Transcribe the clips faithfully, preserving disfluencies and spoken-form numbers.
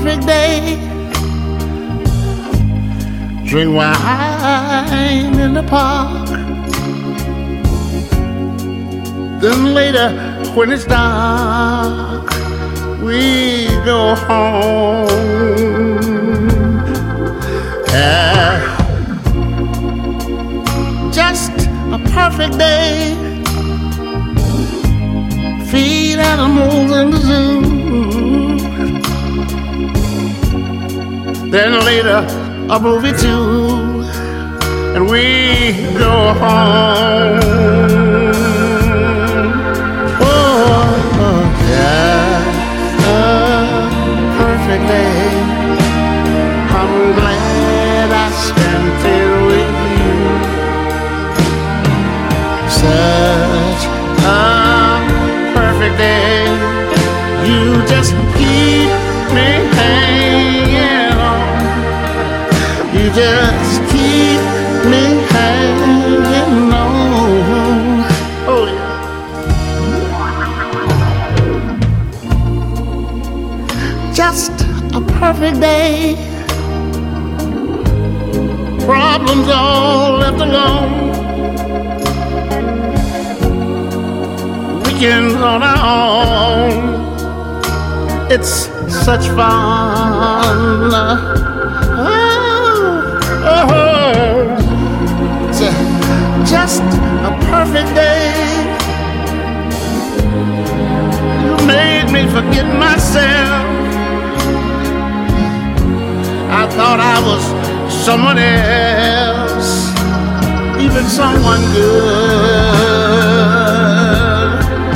perfect day. Drink wine in the park. Then later, when it's dark, we go home. Yeah. Just a perfect day. Feed animals in the zoo. Then later, a movie too, and we go home. Oh, yeah, a perfect day. I'm glad I spent it with you. Such a perfect day. You just keep me hanging on. You just keep me hanging on. Oh yeah. Just a perfect day. Problems all left alone. Weekends on our own. It's such fun. Oh, just a perfect day. You made me forget myself. I thought I was someone else, even someone good.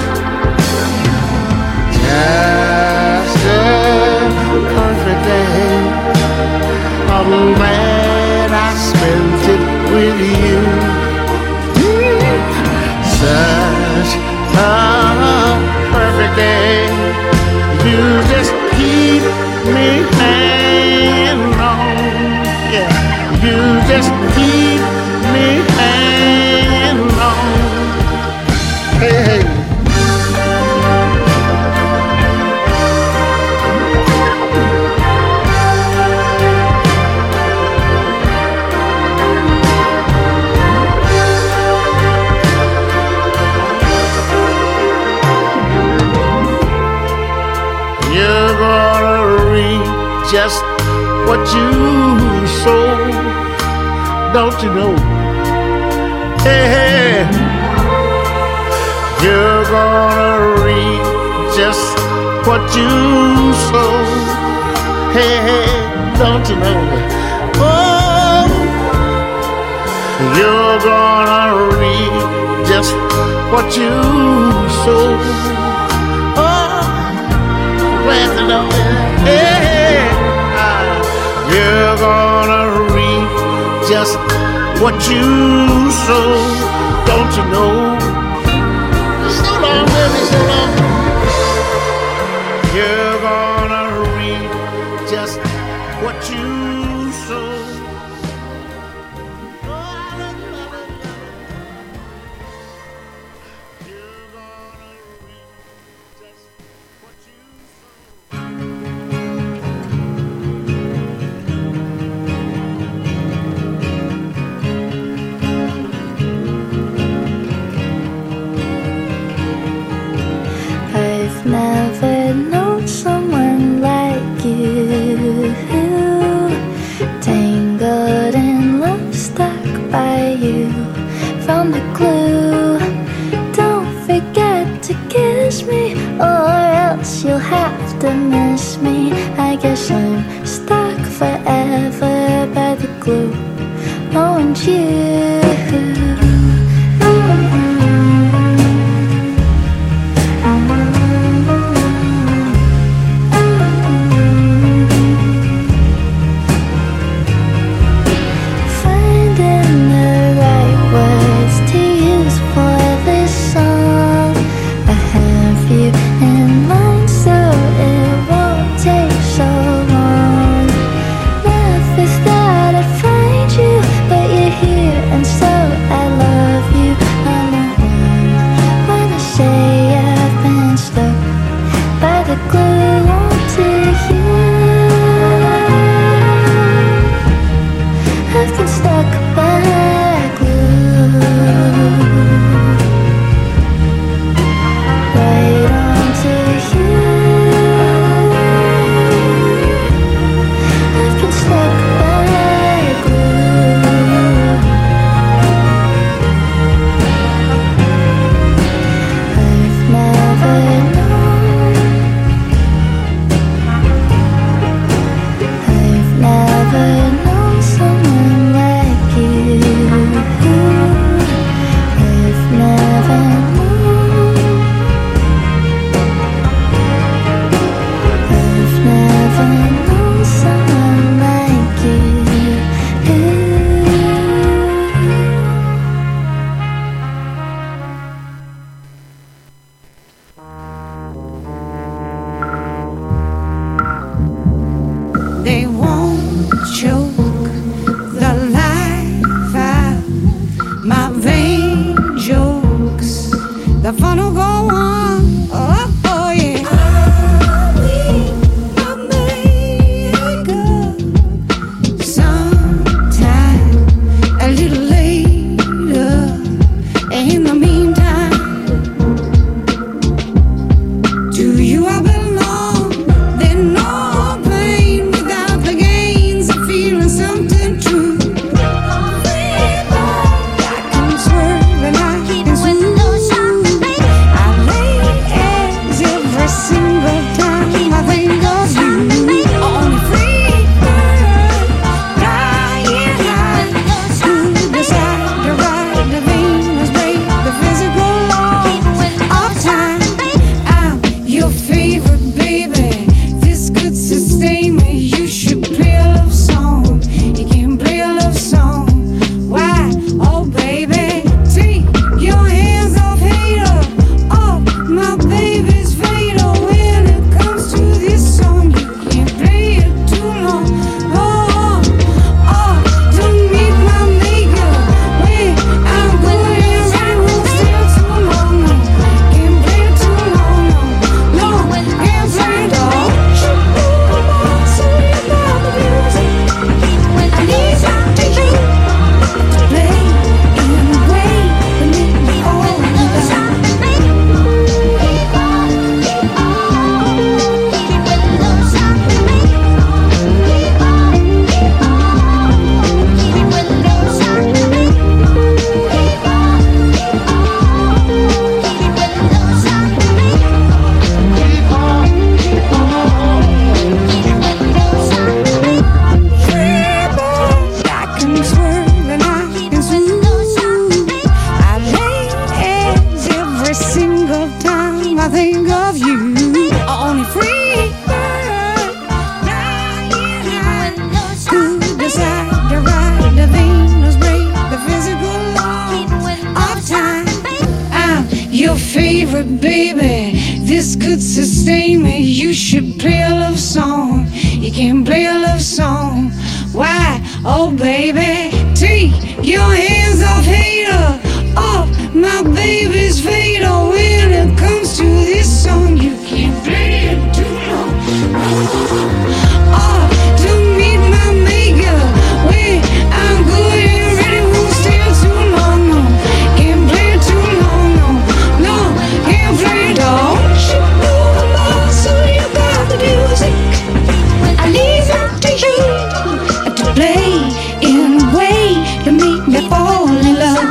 Just a perfect day. I'm glad I spent it with you. Such a perfect day. You just keep me hanging on. Yeah, you just keep me hanging on. Hey, hey. Just what you sow, don't you know? Hey, hey, you're gonna reap just what you sow. Hey, hey, don't you know? Oh, you're gonna reap just what you sow. Oh, glad to know that. Hey, hey. You're gonna reap just what you sow, don't you know? So long, baby, so long. You're gonna reap just what you sow. Oh, I love you, I love you, I love you. You're gonna reap just what you never known someone like you, tangled in love, stuck by you. Found a clue, don't forget to kiss me, or else you'll have to miss me. I guess I'm stuck forever by the glue. Oh, and you I the fun will go on. Oh, oh yeah. I'll be your maker sometime a little later. In the meantime, to you I belong. There's no pain without the gains of feeling something true. I can swerve and I can smooth. I lay eggs every single time I think of you. On a free bird, flying high, who decide to ride the Venus, break the physical law of time. I'm your favorite baby. This could sustain me. You should play a love song. You can play a love song. Why? Oh baby, take your hands off hater, off my baby's fader. When it comes to this song, you can't play it too long. Oh, oh, don't meet my maker. When I'm going and ready, won't stay too long. No, can't play it too long. No, no, can't play it all. So you got the music. I need something to play in a way that make me all I can swerve and I can smooth. I lay eggs every single time I think of you. On a free bird, flying high, who decide to ride the Venus, break the physical law of time. I'm your favorite baby. This could sustain me. You should play a love song. You can play a love song. Why? Oh baby, take your hands off hater, off my baby's fader. When it comes to this song, you can't play it too long. Oh, to meet my maker. When I'm good and ready, won't stay too long. No, can't play it too long. No, no, can't play it all. So you got the music. I leave it to you to play in a way to make me fall in love.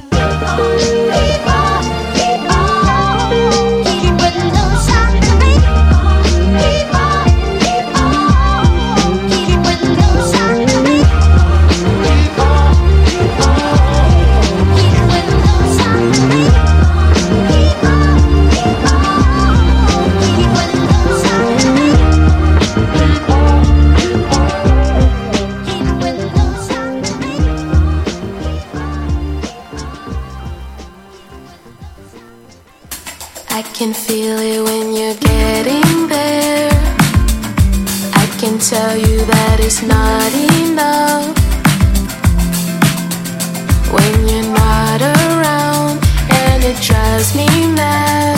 I can feel it when you're getting there. I can tell you that it's not enough when you're not around, and it drives me mad.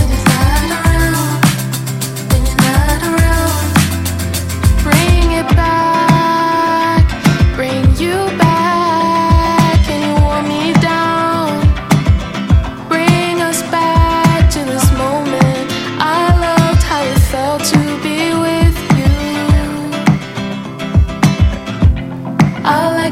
When you're not around, bring it back, bring you back, and you want me down. Bring us back to this moment. I loved how it felt to be with you. I'll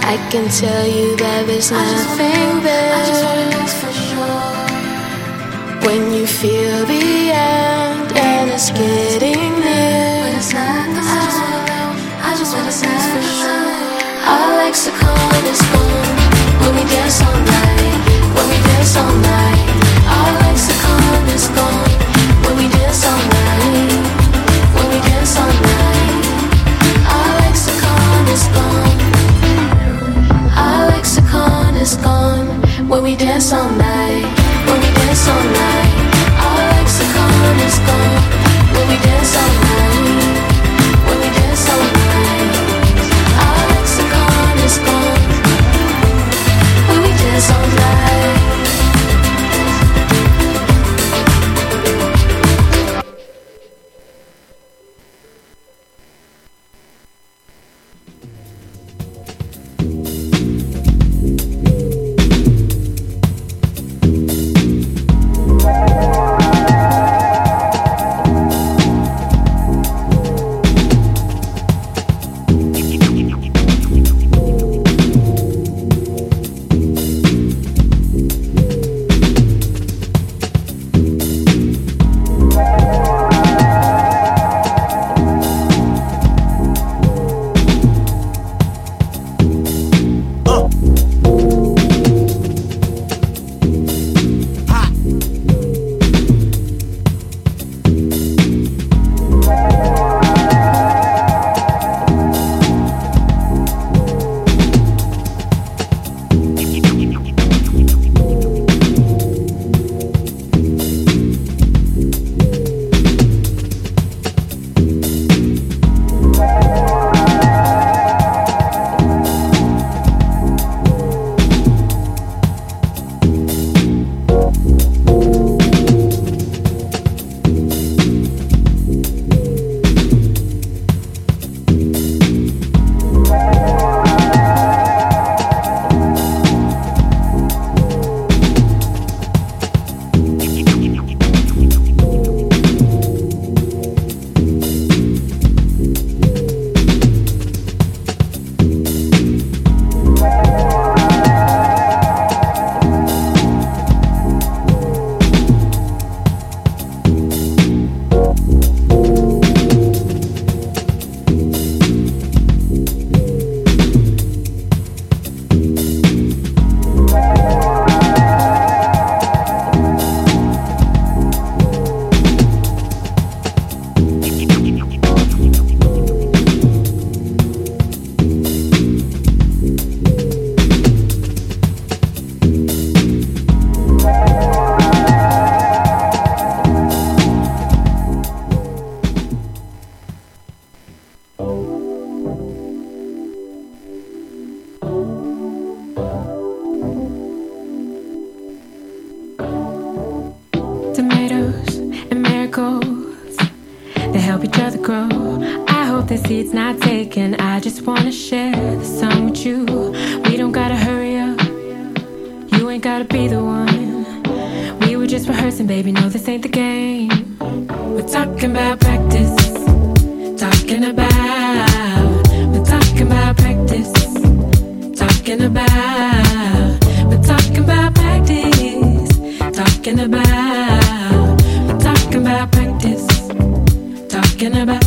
I can tell you that there's nothing there. I just wanna know for sure. When you feel the end and it's getting near, when it's not, I just wanna know. I just wanna know for sure. Our lexicon is gone when we dance all night. When we dance all night. Our lexicon is gone when we dance all night. When we dance all night. Our lexicon is gone. Our lexicon is gone when we dance all night. When we dance all night. Our lexicon is gone when we dance all night. When we dance all night. Our lexicon is gone when we dance all night. seat's not taken. I just wanna share the sun with you. We don't gotta hurry up. You ain't gotta be the one. We were just rehearsing, baby. No, this ain't the game. We're talking about practice. Talking about. We're talking about practice. Talking about. We're talking about practice. Talking about. We're talking about practice. Talking about.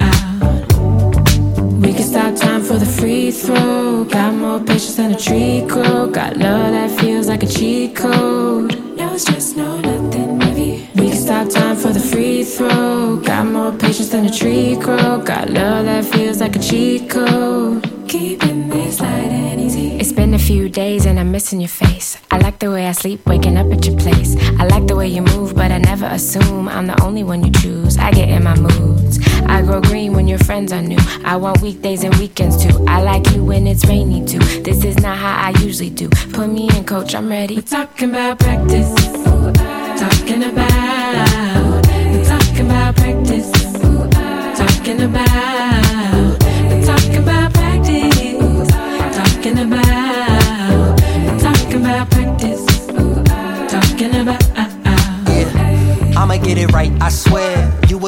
We can stop time for the free throw. Got more patience than a tree crow. Got love that feels like a cheat code. No stress, no nothing, maybe. We can stop time for the free throw. Got more patience than a tree crow. Got love that feels like a cheat code. Keeping this light and easy. It's been a few days and I'm missing your face. I like the way I sleep, waking up at your place. I like the way you move, but I never assume I'm the only one you choose. I get in my moods. I grow green when your friends are new. I want weekdays and weekends too. I like you when it's rainy too. This is not how I usually do. Put me in, coach, I'm ready. We're talking about practice. Talking about. We're talking about practice. Talking about. We're talking about practice. Talking about. We're talking about practice. Talking about. Yeah, I'ma get it right, I swear. You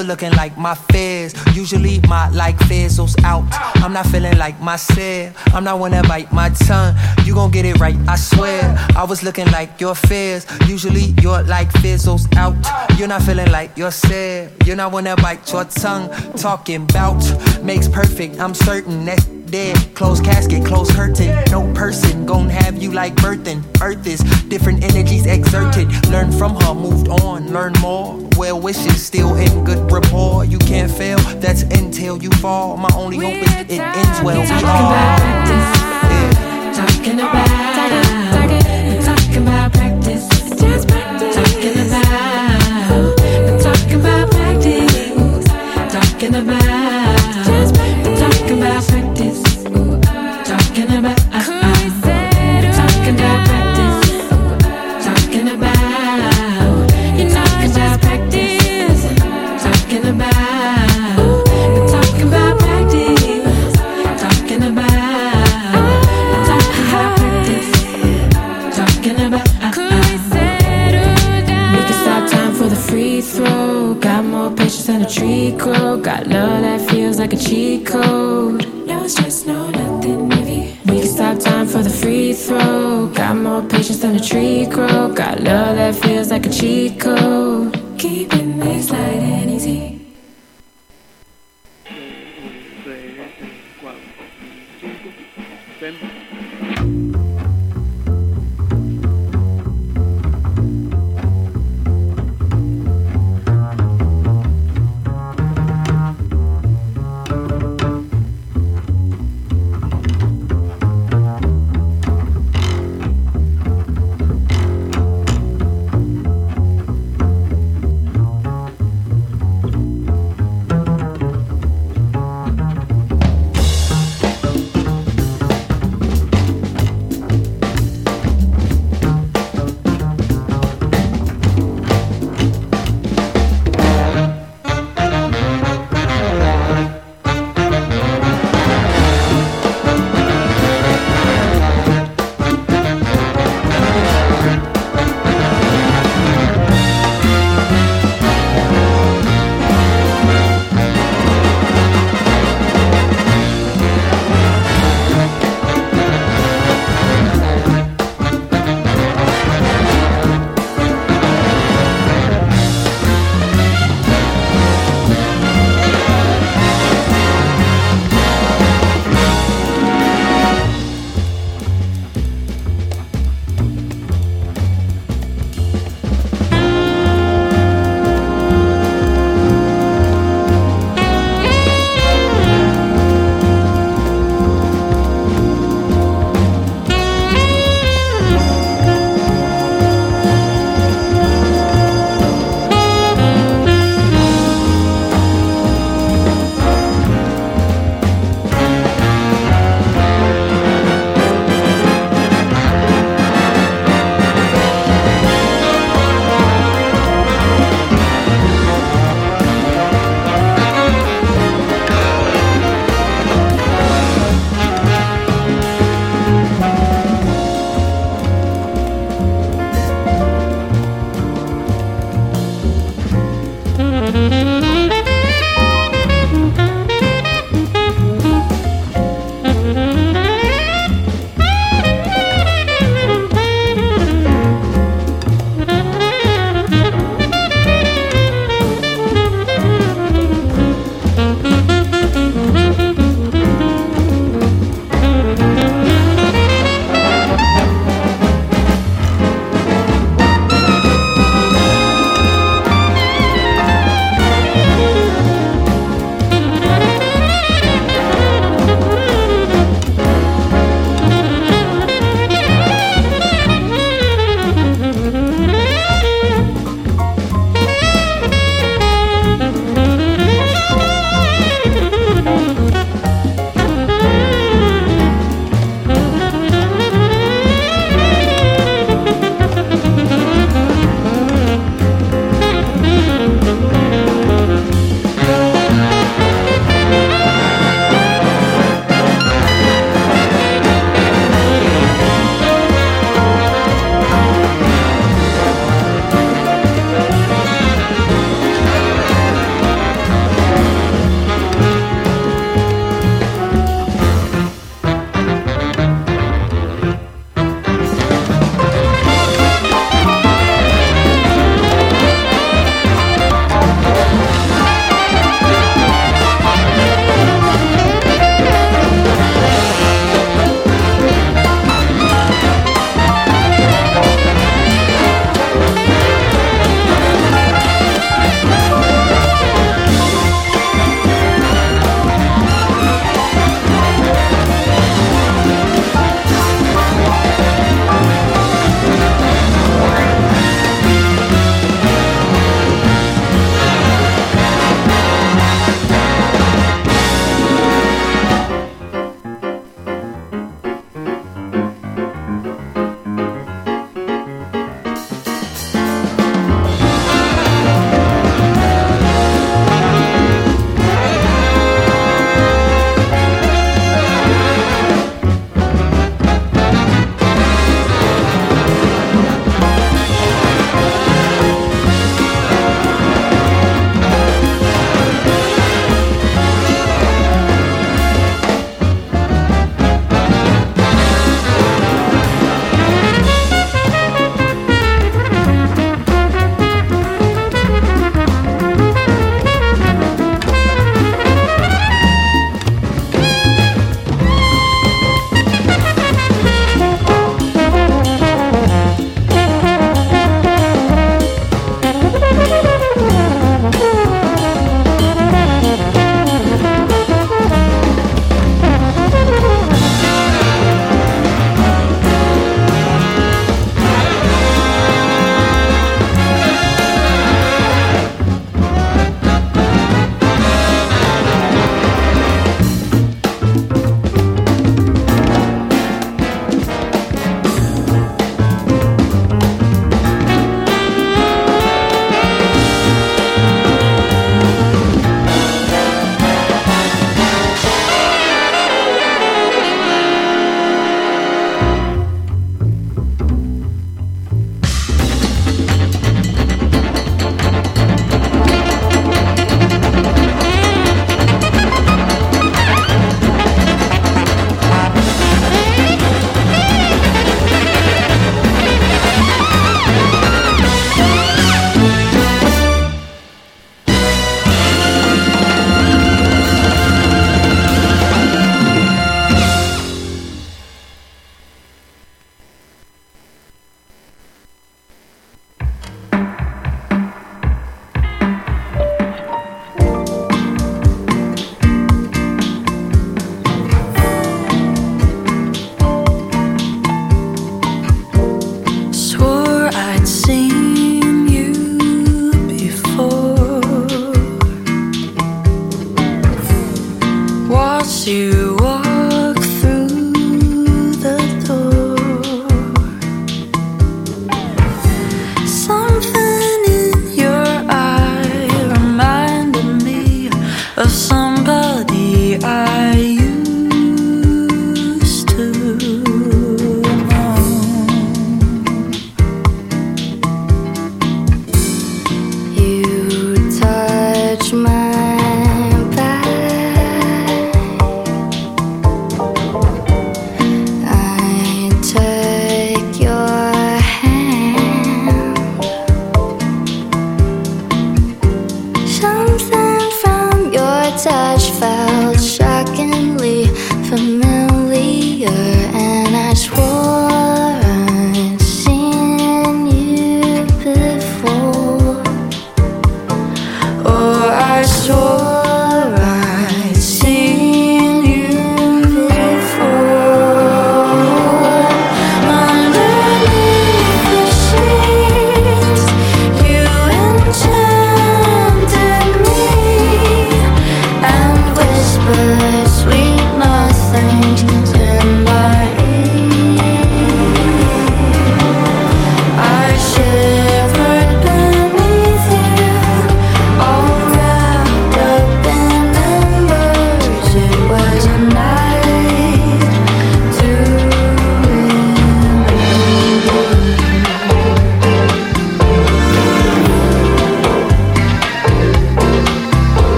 was looking like my fears. Usually my like fizzles out. I'm not feeling like myself. I'm not one to bite my tongue. You gon' get it right, I swear. I was looking like your fears. Usually your like fizzles out. You're not feeling like yourself. You're not one to bite your tongue. Talking bout makes perfect. I'm certain that's dead. Closed casket, closed curtain. No person gon' have you like birthing. Earth is different energies exerted. Learn from her, moved on, learn more. Well wishes, still in good rapport. You can't fail, that's until you fall. My only hope is it ends well. Talking about practice. Yeah. Talking about We're talking about practice. Just practice. Talking about We're talking about practice. Talking about Just practice. We're talking about practice. Talking about uh, uh, Talking about practice. Talking about You're talking about practice. Talking about We're talking about practice. Talking about We're talking about practice. Talking about uh, uh. We can stop time for the free throw. Got more patience than a tree grow. Got love that feels like a cheat code. No stress, no nothing heavy. We can stop time for the free throw. Got more patience than a tree grow. Got love that feels like a cheat code. Keeping things light and easy.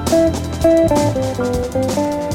Thank you.